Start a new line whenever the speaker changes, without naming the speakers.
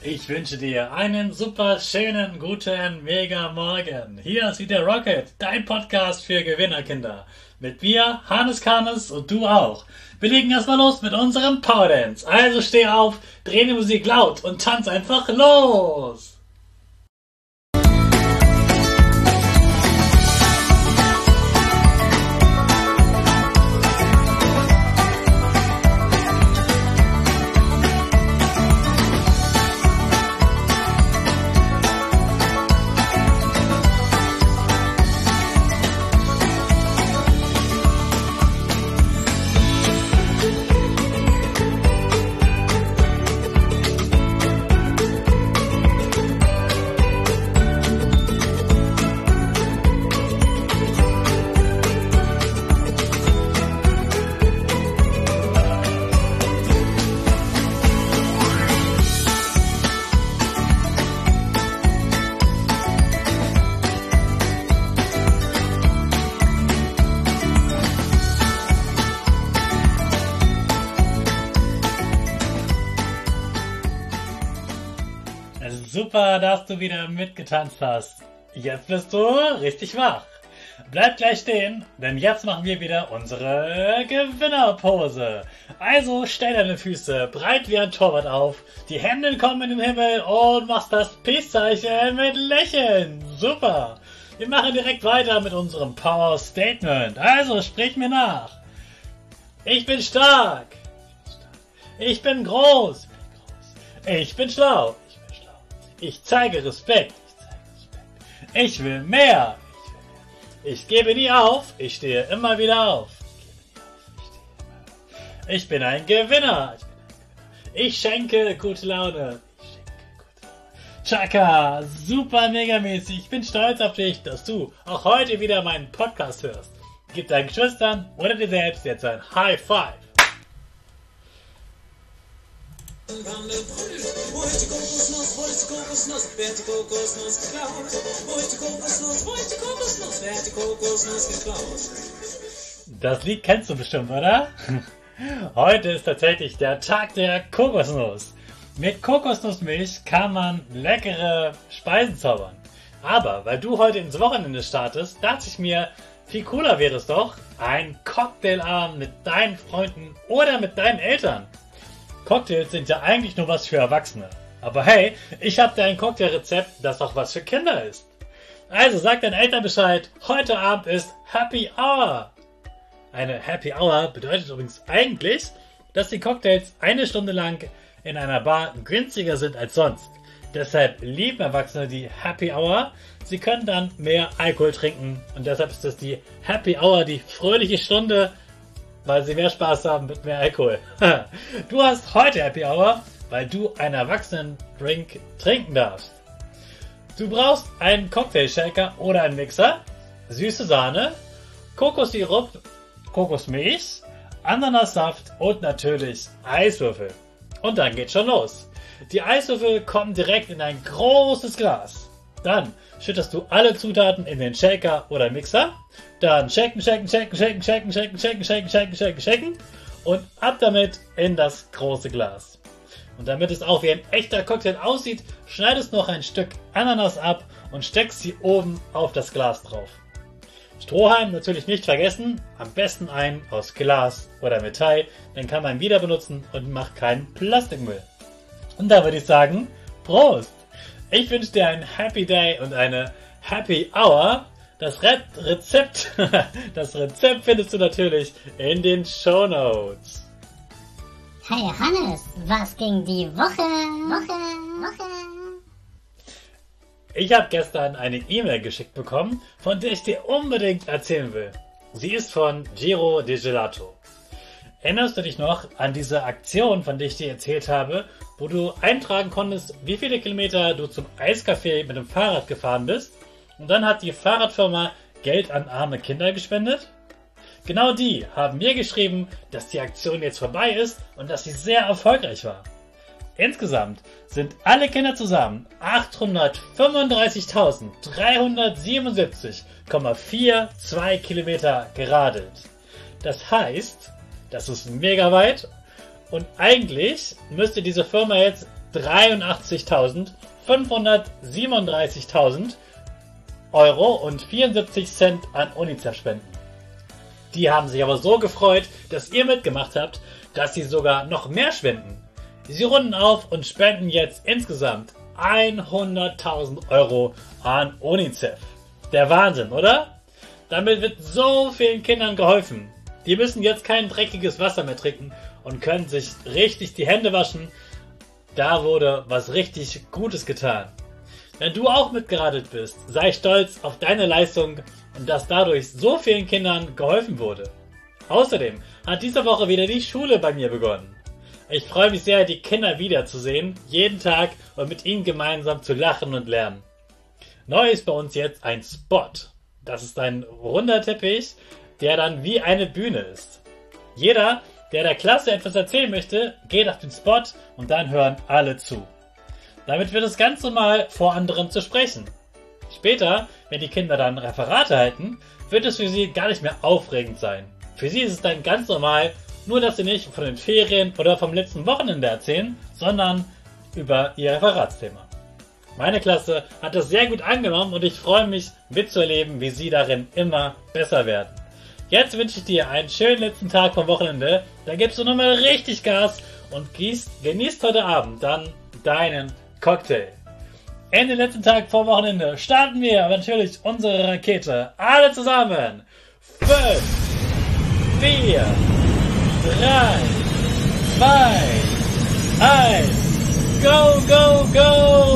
Ich wünsche dir einen super schönen, guten, mega Morgen. Hier ist wieder Rocket, dein Podcast für Gewinnerkinder. Mit mir, Hannes Karnes und du auch. Wir legen erstmal los mit unserem Power Dance. Also steh auf, dreh die Musik laut und tanz einfach los. Super, dass du wieder mitgetanzt hast. Jetzt bist du richtig wach. Bleib gleich stehen, denn jetzt machen wir wieder unsere Gewinnerpose. Also stell deine Füße breit wie ein Torwart auf, die Hände kommen in den Himmel und machst das Peace-Zeichen mit Lächeln. Super. Wir machen direkt weiter mit unserem Power Statement. Also sprich mir nach. Ich bin stark. Ich bin groß. Ich bin schlau. Ich zeige Respekt. Ich will mehr. Ich gebe nie auf. Ich stehe immer wieder auf. Ich bin ein Gewinner. Ich schenke gute Laune. Chaka, super megamäßig. Ich bin stolz auf dich, dass du auch heute wieder meinen Podcast hörst. Gib deinen Geschwistern oder dir selbst jetzt ein High Five. Das Lied kennst du bestimmt, oder? Heute ist tatsächlich der Tag der Kokosnuss. Mit Kokosnussmilch kann man leckere Speisen zaubern. Aber weil du heute ins Wochenende startest, dachte ich mir, viel cooler wäre es doch, ein Cocktailabend mit deinen Freunden oder mit deinen Eltern. Cocktails sind ja eigentlich nur was für Erwachsene. Aber hey, ich habe dir ein Cocktailrezept, das auch was für Kinder ist. Also sag deinen Eltern Bescheid, heute Abend ist Happy Hour. Eine Happy Hour bedeutet übrigens eigentlich, dass die Cocktails eine Stunde lang in einer Bar günstiger sind als sonst. Deshalb lieben Erwachsene die Happy Hour. Sie können dann mehr Alkohol trinken und deshalb ist es die Happy Hour, die fröhliche Stunde, weil sie mehr Spaß haben mit mehr Alkohol. Du hast heute Happy Hour, weil du einen Erwachsenen-Drink trinken darfst. Du brauchst einen Cocktailshaker oder einen Mixer, süße Sahne, Kokossirup, Kokosmilch, Ananassaft und natürlich Eiswürfel. Und dann geht's schon los. Die Eiswürfel kommen direkt in ein großes Glas. Dann schüttest du alle Zutaten in den Shaker oder Mixer. Dann shaken und ab damit in das große Glas. Und damit es auch wie ein echter Cocktail aussieht, schneidest noch ein Stück Ananas ab und steckst sie oben auf das Glas drauf. Strohhalm natürlich nicht vergessen, am besten einen aus Glas oder Metall, dann kann man wieder benutzen und macht keinen Plastikmüll. Und da würde ich sagen, Prost! Ich wünsche dir einen Happy Day und eine Happy Hour. Das Rezept findest du natürlich in den Shownotes.
Hey Hannes, was ging die Woche?
Ich habe gestern eine E-Mail geschickt bekommen, von der ich dir unbedingt erzählen will. Sie ist von Giro di Gelato. Erinnerst du dich noch an diese Aktion, von der ich dir erzählt habe, wo du eintragen konntest, wie viele Kilometer du zum Eiscafé mit dem Fahrrad gefahren bist? Und dann hat die Fahrradfirma Geld an arme Kinder gespendet? Genau die haben mir geschrieben, dass die Aktion jetzt vorbei ist und dass sie sehr erfolgreich war. Insgesamt sind alle Kinder zusammen 895.377,42 Kilometer geradelt. Das heißt, das ist mega weit und eigentlich müsste diese Firma jetzt 83.537.000 Euro und 74 Cent an UNICEF spenden. Die haben sich aber so gefreut, dass ihr mitgemacht habt, dass sie sogar noch mehr spenden. Sie runden auf und spenden jetzt insgesamt 100.000 Euro an UNICEF. Der Wahnsinn, oder? Damit wird so vielen Kindern geholfen. Die müssen jetzt kein dreckiges Wasser mehr trinken und können sich richtig die Hände waschen. Da wurde was richtig Gutes getan. Wenn du auch mitgeradelt bist, sei stolz auf deine Leistung und dass dadurch so vielen Kindern geholfen wurde. Außerdem hat diese Woche wieder die Schule bei mir begonnen. Ich freue mich sehr, die Kinder wiederzusehen, jeden Tag und mit ihnen gemeinsam zu lachen und lernen. Neu ist bei uns jetzt ein Spot. Das ist ein runder Teppich, der dann wie eine Bühne ist. Jeder, der der Klasse etwas erzählen möchte, geht auf den Spot und dann hören alle zu. Damit wird es ganz normal, vor anderen zu sprechen. Später, wenn die Kinder dann Referate halten, wird es für sie gar nicht mehr aufregend sein. Für sie ist es dann ganz normal, nur dass sie nicht von den Ferien oder vom letzten Wochenende erzählen, sondern über ihr Referatsthema. Meine Klasse hat das sehr gut angenommen und ich freue mich mitzuerleben, wie sie darin immer besser werden. Jetzt wünsche ich dir einen schönen letzten Tag vom Wochenende. Da gibst du nochmal richtig Gas und genießt heute Abend dann deinen Cocktail. In den letzten Tag vor Wochenende starten wir aber natürlich unsere Rakete. Alle zusammen. 5, 4, 3, 2, 1. Go, go, go!